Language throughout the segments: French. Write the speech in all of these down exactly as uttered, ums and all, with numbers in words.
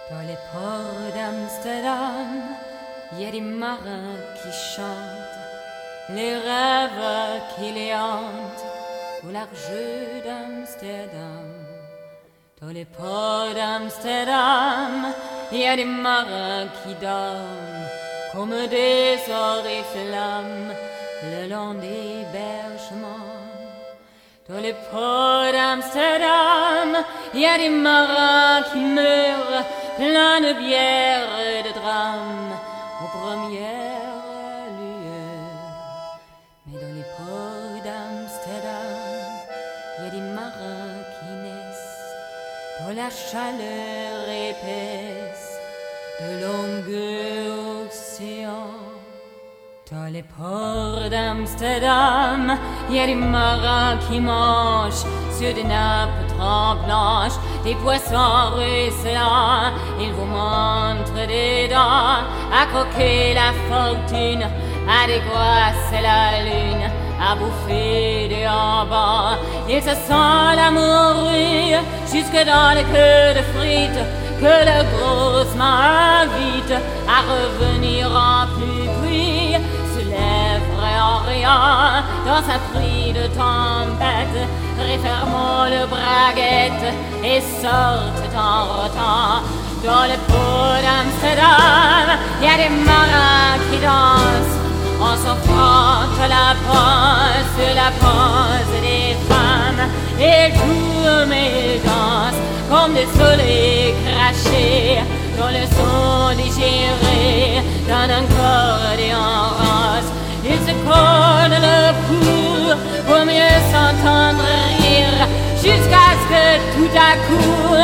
Dans les ports d'Amsterdam, il y a des marins qui chantent les rêves qui les hantent au large d'Amsterdam. Dans les ports d'Amsterdam, il y a des marins qui dorment comme des oriflammes le long des bergements. Dans les ports d'Amsterdam, il y a des marins qui meurent plein de bière et de drames aux premières lueurs. Mais dans les ports d'Amsterdam, il y a des marins qui naissent dans la chaleur épaisse de longues océans. Dans les ports d'Amsterdam, il y a des marins qui mangent sur des nappes tremblantes des poissons ruisselants. Ils vous montrent des dents à croquer la fortune, à dégoisser la lune, à bouffer des harengs. Ils se sentent la morue jusque dans les queues de frites que la grosse main invite à revenir en plus puis se lèverait en riant dans un prix de tempête, refermant le braguette et sortent en rotant. Dans le port d'Amsterdam, il y a des marins qui dansent en s'offrant la panse sur la panse des femmes. Ils tournent et ils dansent comme des soleils crachés dans le son digéré d'un accordéon rose. Ils se collent le cou pour mieux s'entendre rire, jusqu'à ce que tout à coup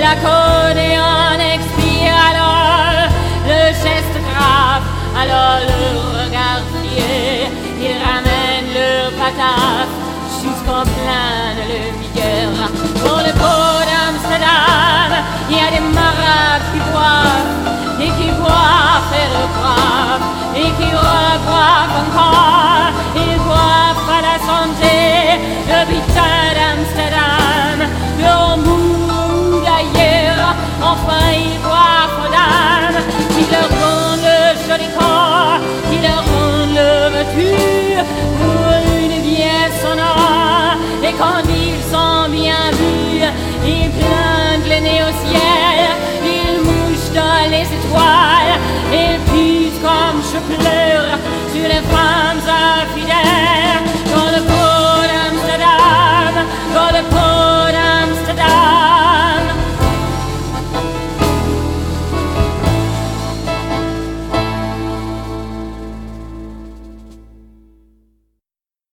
l'accordéon expire. Alors le geste grave, alors le regard fier, ils ramènent leur patate jusqu'en pleine lumière. Pour le port d'Amsterdam, il y a des marins qui boivent et qui boivent et reboivent et qui reboivent encore. Ils boivent à la santé le bitin d'Amsterdam, le Hambourg d'ailleurs. Enfin ils boivent aux dames qui leur donnent le joli corps, qui leur rendent l'ouverture pour une bière sonore. Et quand ils sont bien vus, ils plongent le nez au ciel, ils mouchent dans les étoiles, ils puissent comme je pleure sur les femmes infidèles.